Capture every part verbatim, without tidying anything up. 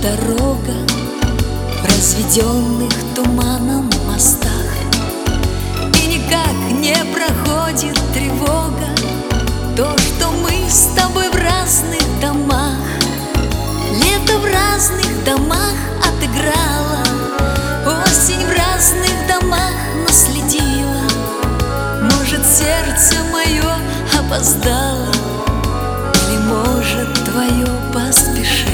дорога в разведенных туманом мостах, и никак не проходит тревога. То, что мы с тобой в разных домах, лето в разных домах отыграла, осень в разных домах наследила. Может, сердце мое опоздало, или, может, твое поспешило.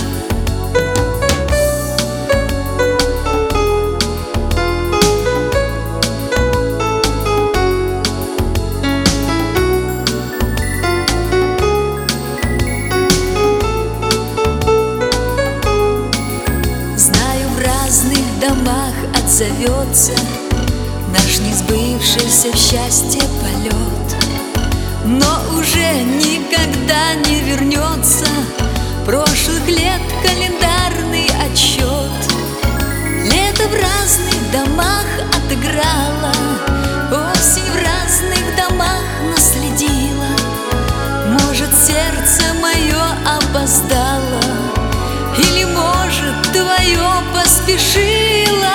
Знаю, в разных домах отзовется наш несбывшийся в счастье полет, но уже никогда не вернется прошлых лет календарный отсчет. Лето в разных домах отыграла, осень в разных домах наследила. Может, сердце мое опоздало, или, может, твое поспешило.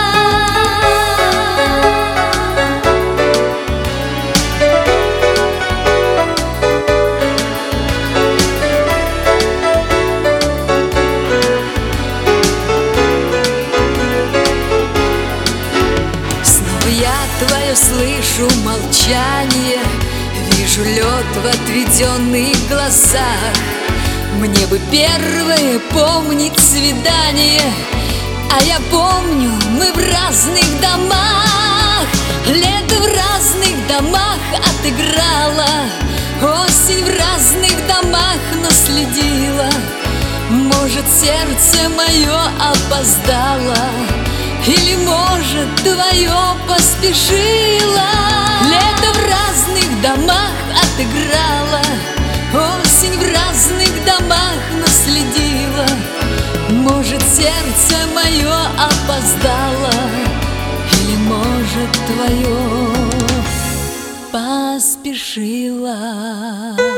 Я твое слышу молчание, вижу лед в отведенных глазах. Мне бы первое помнить свидание, а я помню, мы в разных домах. Лето в разных домах отыграла, осень в разных домах наследила. Может, сердце мое опоздало, или, может, твое поспешило. Лето в разных домах отыграла, осень в разных домах наследила. Может, сердце мое опоздало, или, может, твое поспешило.